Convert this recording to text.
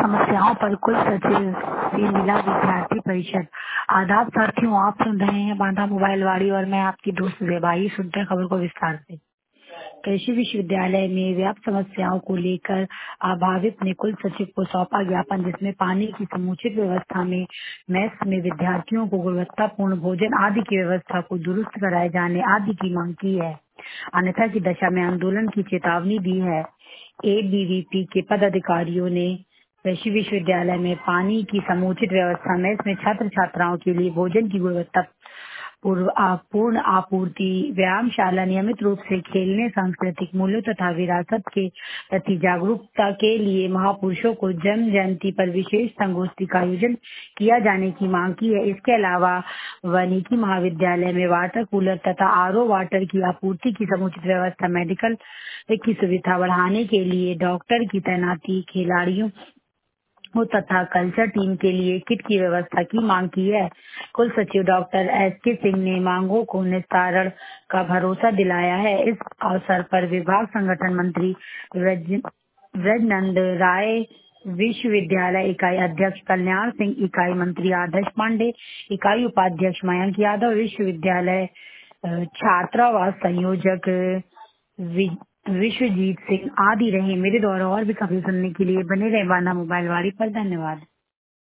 समस्याओं पर कुल सचिव से मिला विद्यार्थी परिषद। आदाब साथियों, आप सुन रहे हैं बांधा मोबाइल वाड़ी और मैं आपकी दोस्त वेबाई। सुनते हैं खबर को विस्तार से। कृषि विश्वविद्यालय में व्याप्त समस्याओं को लेकर अभावित ने कुल सचिव को सौंपा ज्ञापन, जिसमें पानी की समुचित व्यवस्था में मेस में विद्यार्थियों को गुणवत्तापूर्ण भोजन आदि की व्यवस्था को दुरुस्त कराए जाने आदि की मांग की है। अन्यथा की दशा में आंदोलन की चेतावनी दी है। एबीवीपी के पदाधिकारियों ने कृषि विश्वविद्यालय में पानी की समुचित व्यवस्था में इसमें छात्र छात्राओं के लिए भोजन की गुणवत्ता पूर्ण आपूर्ति, व्यायामशाला, नियमित रूप से खेलने, सांस्कृतिक मूल्यों तथा विरासत के प्रति जागरूकता के लिए महापुरुषों को जन्म जयंती पर विशेष संगोष्ठी का आयोजन किया जाने की मांग की है। इसके अलावा वानिकी महाविद्यालय में वाटर कूलर तथा आरओ वाटर की आपूर्ति की समुचित व्यवस्था, मेडिकल की सुविधा बढ़ाने के लिए डॉक्टर की तैनाती, खिलाड़ियों तथा कल्चर टीम के लिए किट की व्यवस्था की मांग की है। कुल सचिव डॉक्टर एस.के. सिंह ने मांगों को निस्तारण का भरोसा दिलाया है। इस अवसर पर विभाग संगठन मंत्री ब्रजनंद राय, विश्वविद्यालय इकाई अध्यक्ष कल्याण सिंह, इकाई मंत्री आदर्श पांडे, इकाई उपाध्यक्ष मयंक यादव, विश्वविद्यालय छात्रावास संयोजक विश्वजीत सिंह आदि रहे। मेरे द्वारा और भी खबरें सुनने के लिए बने रहे बांधा मोबाइल वाड़ी पर। धन्यवाद।